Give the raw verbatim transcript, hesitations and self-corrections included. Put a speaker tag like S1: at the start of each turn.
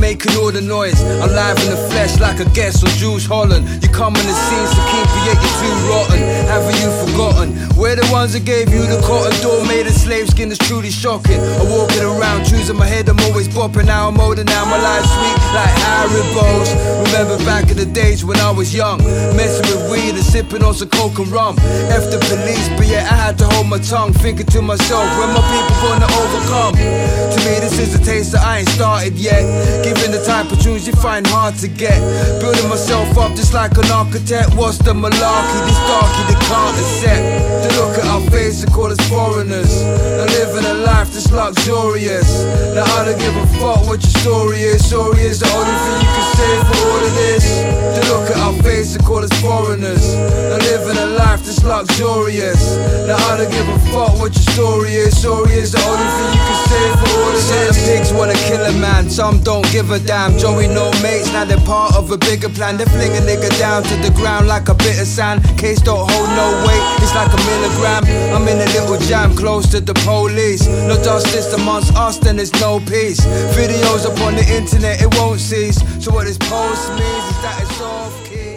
S1: making all the noise. I'm live in the flesh like a guest on Jules Holland. You come on the scene so keepy, yet you're too rotten. Haven't you forgotten? We're the ones that gave you the cotton door made of slave skin is truly shocking. I'm walking around, choosing my head, I'm always bopping. Now I'm older, now my life's sweet like Haribo's. Remember back in the days when I was young, messing with weed and sipping on some coke and rum. F the police, but yeah, I had to hold my tongue, thinking to myself, when my people gonna overcome? To me, this is a taste that I ain't started yet. Given the type of tunes you find hard to get, building myself up just like an architect. What's the malarkey? This darky they can't accept. To look at our face and call us foreigners, and living a life that's luxurious. Now I don't give a fuck what your story is. Story is the only thing you can say for all of this. To look at our face and call us foreigners, and living a life that's luxurious. Now I don't give a fuck what your story is. Story is the only thing you can say for all of this. Certain pigs wanna kill a man, some don't give a damn. Joey no mates, now they're part of a bigger plan. They fling a nigga down to the ground like a bit of sand. Case don't hold no weight, it's like a milligram. I'm in a little jam close to the police. No justice amongst us, then there's no peace. Videos up on the internet, it won't cease. So what this post means is that it's off key.